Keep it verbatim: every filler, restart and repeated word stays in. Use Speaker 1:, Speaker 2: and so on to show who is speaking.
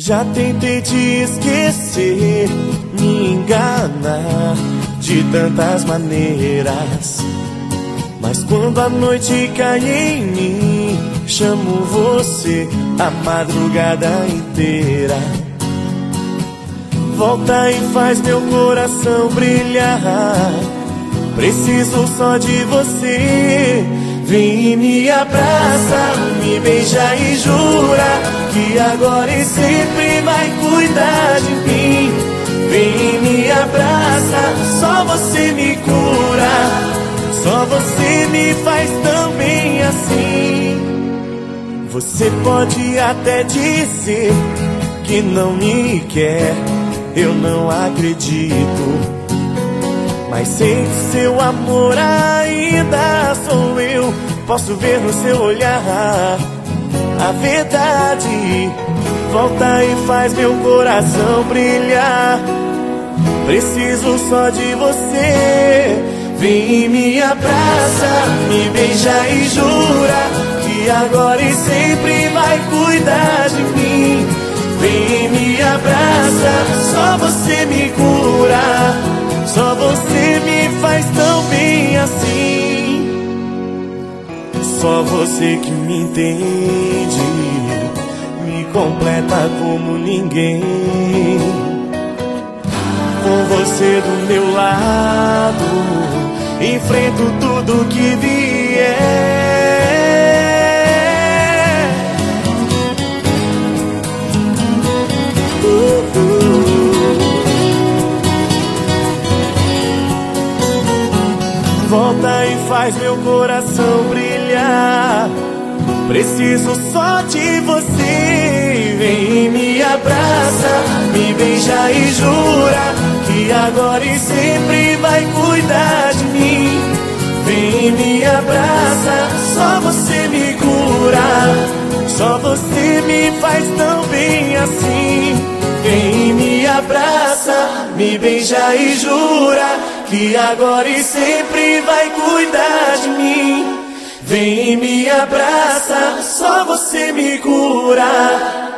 Speaker 1: Já tentei te esquecer, me enganar de tantas maneiras, mas quando a noite cai em mim, chamo você a madrugada inteira. Volta e faz meu coração brilhar, preciso só de você. Vem e me abraça, me beija e jura que agora e sempre vai cuidar de mim. Vem e me abraça, só você me cura, só você me faz tão bem assim. Você pode até dizer que não me quer, eu não acredito, mas sei que seu amor ainda sou eu. Posso ver no seu olhar a verdade. Volta e faz meu coração brilhar, preciso só de você. Vem e me abraça, me beija e jura que agora e sempre vai cuidar de mim. Vem e me abraça, só você me cura, só você me faz tão bem assim. Só você que me entende, me completa como ninguém. Com você do meu lado, enfrento tudo que vier. uh, uh. Volta e faz meu coração brilhar, preciso só de você. Vem e me abraça, me beija e jura que agora e sempre vai cuidar de mim. Vem e me abraça, só você me cura, só você me faz tão bem assim. Vem e me abraça, me beija e jura que agora e sempre vai cuidar de mim. Vem e me abraça, só você me cura,